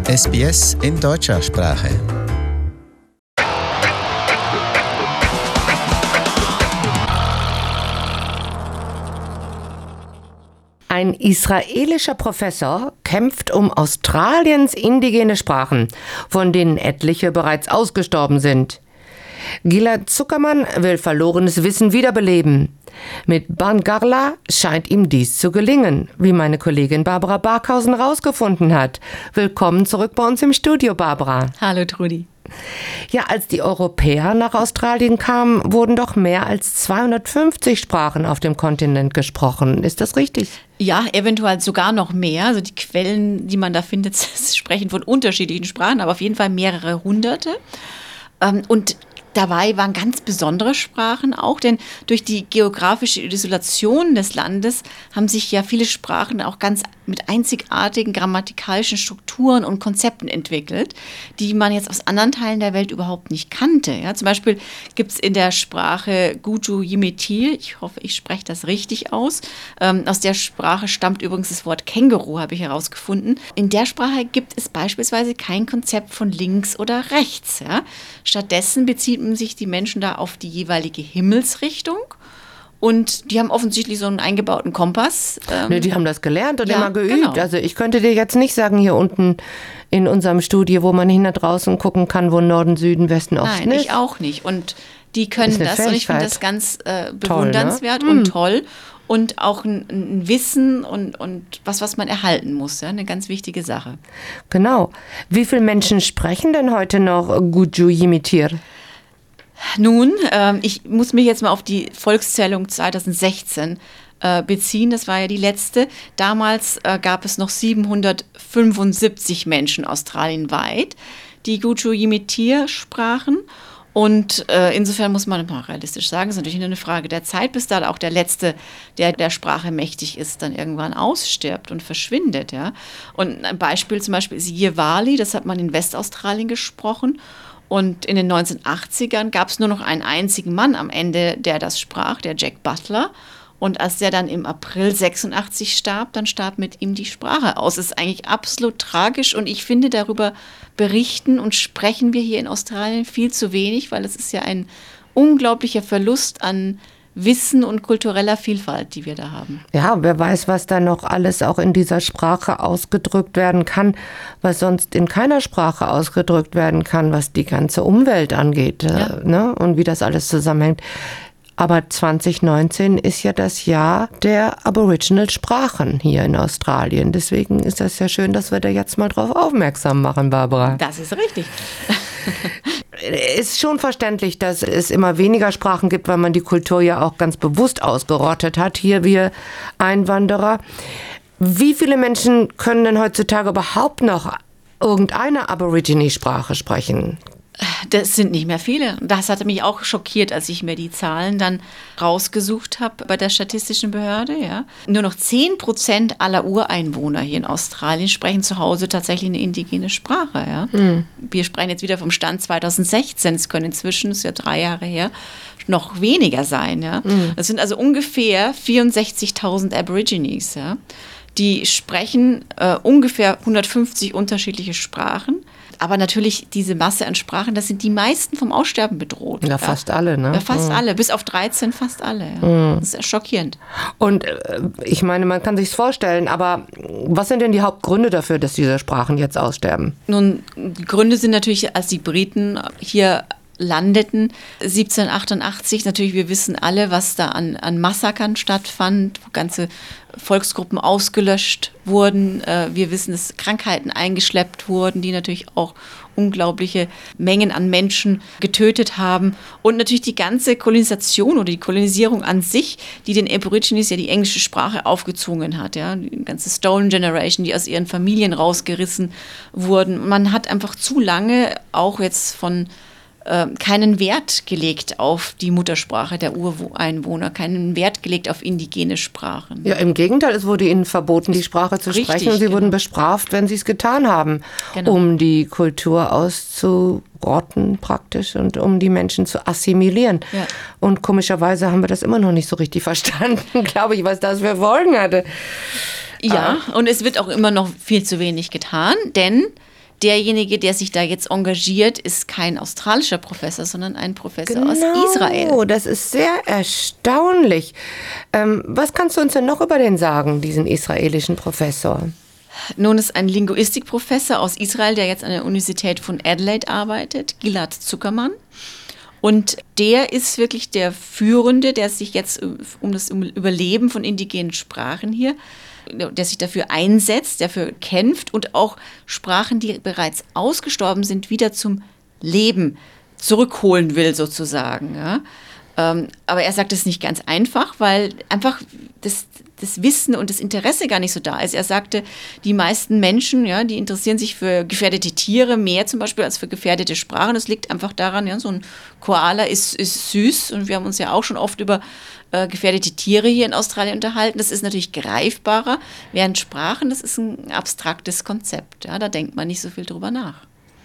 SBS in deutscher Sprache. Ein israelischer Professor kämpft um Australiens indigene Sprachen, von denen etliche bereits ausgestorben sind. Gilad Zuckermann will verlorenes Wissen wiederbeleben. Mit Barngarla scheint ihm dies zu gelingen, wie meine Kollegin Barbara Barkhausen rausgefunden hat. Willkommen zurück bei uns im Studio, Barbara. Hallo, Trudi. Ja, als die Europäer nach Australien kamen, wurden doch mehr als 250 Sprachen auf dem Kontinent gesprochen. Ist das richtig? Ja, eventuell sogar noch mehr. Also die Quellen, die man da findet, sprechen von unterschiedlichen Sprachen, aber auf jeden Fall mehrere hunderte. Und dabei waren ganz besondere Sprachen auch, denn durch die geografische Isolation des Landes haben sich ja viele Sprachen auch ganz mit einzigartigen grammatikalischen Strukturen und Konzepten entwickelt, die man jetzt aus anderen Teilen der Welt überhaupt nicht kannte. Ja, zum Beispiel gibt es in der Sprache Guju Yimitir, ich hoffe, ich spreche das richtig aus. Aus der Sprache stammt übrigens das Wort Känguru, habe ich herausgefunden. In der Sprache gibt es beispielsweise kein Konzept von links oder rechts. Ja. Stattdessen beziehen sich die Menschen da auf die jeweilige Himmelsrichtung. Und die haben offensichtlich so einen eingebauten Kompass. Ne, die haben das gelernt und immer geübt. Genau. Also ich könnte dir jetzt nicht sagen, hier unten in unserem Studio, wo man hinter draußen gucken kann, wo Norden, Süden, Westen, Osten ist. Nein, ich auch nicht. Und die können das und ich finde das ganz bewundernswert toll, ne? und toll. Und auch ein Wissen und was man erhalten muss. Ja? Eine ganz wichtige Sache. Genau. Wie viele Menschen sprechen denn heute noch Guju Yimitir? Nun, ich muss mich jetzt mal auf die Volkszählung 2016 beziehen. Das war ja die letzte. Damals gab es noch 775 Menschen australienweit, die Guju Yimitir sprachen. Und insofern muss man mal realistisch sagen, es ist natürlich nur eine Frage der Zeit, bis da auch der Letzte, der Sprache mächtig ist, dann irgendwann ausstirbt und verschwindet. Ja? Und ein Beispiel zum Beispiel ist Yirwali, das hat man in Westaustralien gesprochen. Und in den 1980ern gab es nur noch einen einzigen Mann am Ende, der das sprach, der Jack Butler. Und als der dann im April 86 starb, dann starb mit ihm die Sprache aus. Das ist eigentlich absolut tragisch und ich finde, darüber berichten und sprechen wir hier in Australien viel zu wenig, weil es ist ja ein unglaublicher Verlust an Wissen und kultureller Vielfalt, die wir da haben. Ja, wer weiß, was da noch alles auch in dieser Sprache ausgedrückt werden kann, was sonst in keiner Sprache ausgedrückt werden kann, was die ganze Umwelt angeht, ne? Und wie das alles zusammenhängt. Aber 2019 ist ja das Jahr der Aboriginal-Sprachen hier in Australien. Deswegen ist das ja schön, dass wir da jetzt mal drauf aufmerksam machen, Barbara. Das ist richtig. Ist schon verständlich, dass es immer weniger Sprachen gibt, weil man die Kultur ja auch ganz bewusst ausgerottet hat, hier wir Einwanderer. Wie viele Menschen können denn heutzutage überhaupt noch irgendeine Aborigine-Sprache sprechen? Das sind nicht mehr viele. Das hatte mich auch schockiert, als ich mir die Zahlen dann rausgesucht habe bei der Statistischen Behörde. Ja. Nur noch 10% aller Ureinwohner hier in Australien sprechen zu Hause tatsächlich eine indigene Sprache. Ja. Wir sprechen jetzt wieder vom Stand 2016. Es können inzwischen, das ist ja 3 Jahre her, noch weniger sein. Ja. Das sind also ungefähr 64.000 Aborigines. Ja. Die sprechen ungefähr 150 unterschiedliche Sprachen. Aber natürlich diese Masse an Sprachen, das sind die meisten vom Aussterben bedroht. Ja, fast alle, ne? Ja, fast alle, bis auf 13 fast alle. Ja. Das ist ja schockierend. Und ich meine, man kann sich's vorstellen, aber was sind denn die Hauptgründe dafür, dass diese Sprachen jetzt aussterben? Nun, die Gründe sind natürlich, als die Briten hier landeten, 1788, natürlich, wir wissen alle, was da an Massakern stattfand, wo ganze Volksgruppen ausgelöscht wurden. Wir wissen, dass Krankheiten eingeschleppt wurden, die natürlich auch unglaubliche Mengen an Menschen getötet haben. Und natürlich die ganze Kolonisation oder die Kolonisierung an sich, die den Aborigines ja die englische Sprache aufgezwungen hat. Ja? Die ganze Stolen Generation, die aus ihren Familien rausgerissen wurden. Man hat einfach zu lange auch jetzt von keinen Wert gelegt auf die Muttersprache der Ureinwohner, keinen Wert gelegt auf indigene Sprachen. Ja, im Gegenteil, es wurde ihnen verboten, die Sprache zu sprechen und sie wurden bestraft, wenn sie es getan haben, um die Kultur auszurotten praktisch und um die Menschen zu assimilieren. Ja. Und komischerweise haben wir das immer noch nicht so richtig verstanden, glaube ich, was das für Folgen hatte. Ja, und es wird auch immer noch viel zu wenig getan, denn derjenige, der sich da jetzt engagiert, ist kein australischer Professor, sondern ein Professor aus Israel. Oh, das ist sehr erstaunlich. Was kannst du uns denn noch über den sagen, diesen israelischen Professor? Nun ist ein Linguistikprofessor aus Israel, der jetzt an der Universität von Adelaide arbeitet, Gilad Zuckerman. Und der ist wirklich der Führende, der sich jetzt um das Überleben von indigenen Sprachen hier, der sich dafür einsetzt, dafür kämpft und auch Sprachen, die bereits ausgestorben sind, wieder zum Leben zurückholen will sozusagen. Ja. Aber er sagt, es ist nicht ganz einfach, weil einfach das Wissen und das Interesse gar nicht so da ist. Er sagte, die meisten Menschen, ja, die interessieren sich für gefährdete Tiere mehr zum Beispiel als für gefährdete Sprachen. Das liegt einfach daran, ja, so ein Koala ist süß und wir haben uns ja auch schon oft über gefährdete Tiere hier in Australien unterhalten. Das ist natürlich greifbarer, während Sprachen, das ist ein abstraktes Konzept. Ja, da denkt man nicht so viel drüber nach.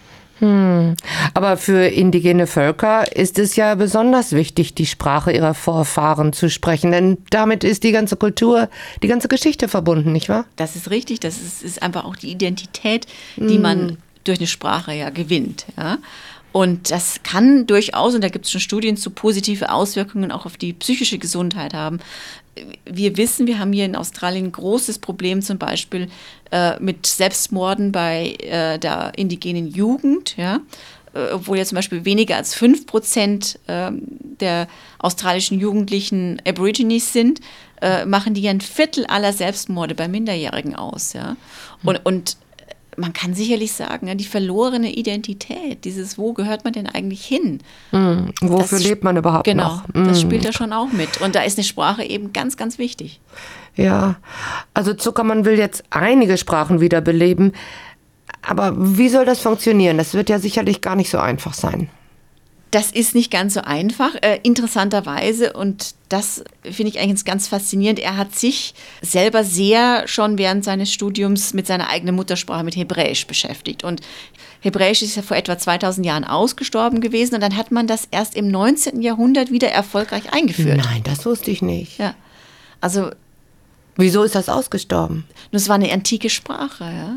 Aber für indigene Völker ist es ja besonders wichtig, die Sprache ihrer Vorfahren zu sprechen, denn damit ist die ganze Kultur, die ganze Geschichte verbunden, nicht wahr? Das ist richtig, das ist einfach auch die Identität, die man durch eine Sprache ja gewinnt. Ja. Und das kann durchaus, und da gibt es schon Studien zu, positive Auswirkungen auch auf die psychische Gesundheit haben. Wir wissen, wir haben hier in Australien ein großes Problem zum Beispiel mit Selbstmorden bei der indigenen Jugend, ja. Obwohl ja zum Beispiel weniger als 5% der australischen Jugendlichen Aborigines sind, machen die ja ein Viertel aller Selbstmorde bei Minderjährigen aus. Ja. Und man kann sicherlich sagen, ja, die verlorene Identität, dieses, wo gehört man denn eigentlich hin? Wofür lebt man überhaupt noch? Genau, das spielt da schon auch mit. Und da ist eine Sprache eben ganz, ganz wichtig. Ja, also Zuckerman will jetzt einige Sprachen wiederbeleben. Aber wie soll das funktionieren? Das wird ja sicherlich gar nicht so einfach sein. Das ist nicht ganz so einfach, interessanterweise, und das finde ich eigentlich ganz faszinierend. Er hat sich selber sehr schon während seines Studiums mit seiner eigenen Muttersprache, mit Hebräisch beschäftigt. Und Hebräisch ist ja vor etwa 2000 Jahren ausgestorben gewesen und dann hat man das erst im 19. Jahrhundert wieder erfolgreich eingeführt. Nein, das wusste ich nicht. Ja, also... Wieso ist das ausgestorben? Das war eine antike Sprache, ja.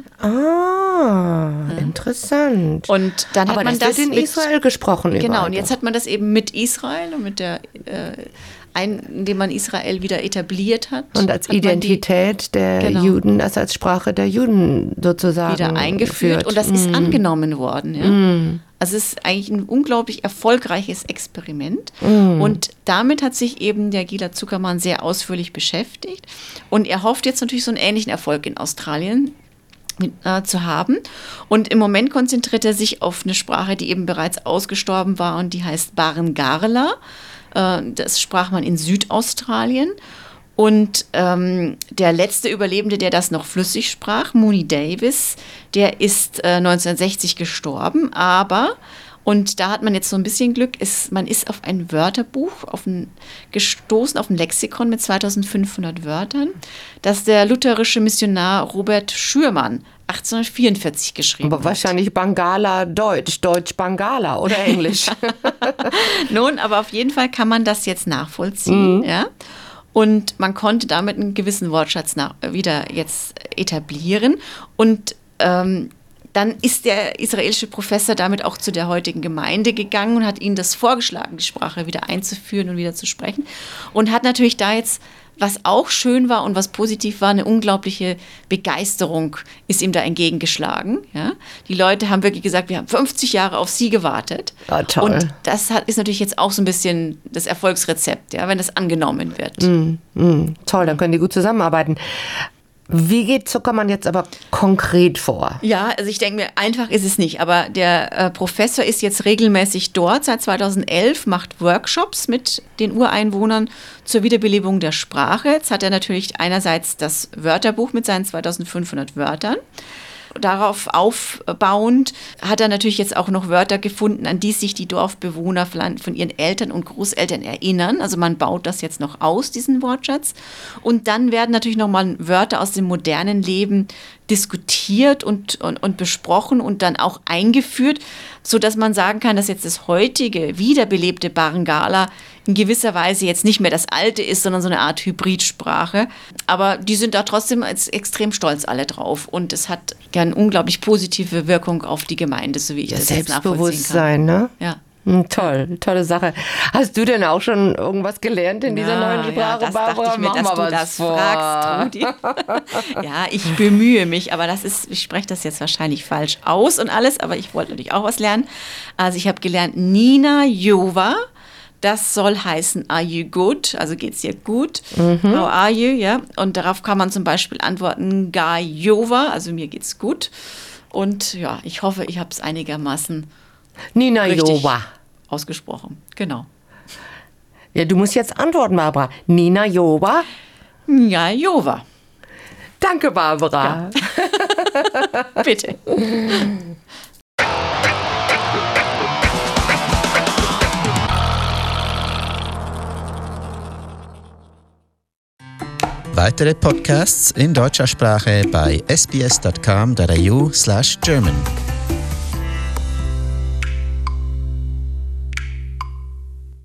Interessant. Und dann hat man das wird in Israel gesprochen. Genau, und jetzt hat man das eben mit Israel und mit der, indem man Israel wieder etabliert hat. Und als Identität der Juden, also als Sprache der Juden sozusagen wieder eingeführt. Und das ist angenommen worden, ja. Also es ist eigentlich ein unglaublich erfolgreiches Experiment. Und damit hat sich eben der Gilad Zuckerman sehr ausführlich beschäftigt. Und er hofft jetzt natürlich so einen ähnlichen Erfolg in Australien zu haben. Und im Moment konzentriert er sich auf eine Sprache, die eben bereits ausgestorben war und die heißt Barngarla. Das sprach man in Südaustralien. Und der letzte Überlebende, der das noch flüssig sprach, Mooney Davis, der ist 1960 gestorben, aber, und da hat man jetzt so ein bisschen Glück, man ist auf ein Wörterbuch gestoßen, auf ein Lexikon mit 2500 Wörtern, das der lutherische Missionar Robert Schürmann 1844 geschrieben aber wahrscheinlich Bangala Deutsch Bangala oder Englisch. Nun, aber auf jeden Fall kann man das jetzt nachvollziehen, ja. Und man konnte damit einen gewissen Wortschatz wieder jetzt etablieren. Und dann ist der israelische Professor damit auch zu der heutigen Gemeinde gegangen und hat ihnen das vorgeschlagen, die Sprache wieder einzuführen und wieder zu sprechen. Und hat natürlich da jetzt, was auch schön war und was positiv war, eine unglaubliche Begeisterung ist ihm da entgegengeschlagen. Ja? Die Leute haben wirklich gesagt, wir haben 50 Jahre auf sie gewartet. Ah, toll. Und das ist natürlich jetzt auch so ein bisschen das Erfolgsrezept, ja, wenn das angenommen wird. Toll, dann können die gut zusammenarbeiten. Wie geht Zuckerman jetzt aber konkret vor? Ja, also ich denke mir, einfach ist es nicht. Aber der Professor ist jetzt regelmäßig dort, seit 2011, macht Workshops mit den Ureinwohnern zur Wiederbelebung der Sprache. Jetzt hat er natürlich einerseits das Wörterbuch mit seinen 2500 Wörtern. Darauf aufbauend hat er natürlich jetzt auch noch Wörter gefunden, an die sich die Dorfbewohner von ihren Eltern und Großeltern erinnern. Also man baut das jetzt noch aus, diesen Wortschatz. Und dann werden natürlich nochmal Wörter aus dem modernen Leben diskutiert und besprochen und dann auch eingeführt, sodass man sagen kann, dass jetzt das heutige, wiederbelebte Barngala in gewisser Weise jetzt nicht mehr das alte ist, sondern so eine Art Hybridsprache. Aber die sind da trotzdem extrem stolz alle drauf. Und es hat ja eine unglaublich positive Wirkung auf die Gemeinde, so wie ich das jetzt nachvollziehen kann. Selbstbewusstsein, ne? Ja. Toll, tolle Sache. Hast du denn auch schon irgendwas gelernt in dieser neuen Sprache, ja, das Barbara? dachte ich mir, dass du das fragst, Rudi. Ja, ich bemühe mich, aber ich spreche das jetzt wahrscheinlich falsch aus und alles, aber ich wollte natürlich auch was lernen. Also ich habe gelernt Nina Jova. Das soll heißen, are you good? Also geht's dir gut? How are you? Ja. Und darauf kann man zum Beispiel antworten, Ga Jova, also mir geht's gut. Und ja, ich hoffe, ich habe es einigermaßen Nina richtig Jova ausgesprochen. Genau. Ja, du musst jetzt antworten, Barbara. Nina Jova? Ja, Jova. Danke, Barbara. Ja. Bitte. Weitere Podcasts in deutscher Sprache bei sbs.com.au/German.